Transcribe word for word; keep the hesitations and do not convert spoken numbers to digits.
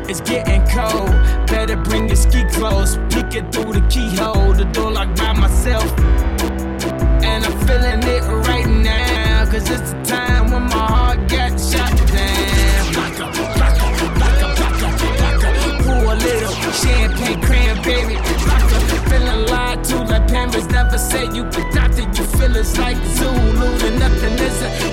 It's getting cold, better bring your ski clothes. Peeking through the keyhole, the door locked by myself. And I'm feeling it right now, cause it's the time when my heart got shot down. Block up, block up, block up, block up, block up. Pour a little champagne cranberry. Block up, feeling lied to like parents never say you could doctor. You feel it's like Zulu, and nothing is a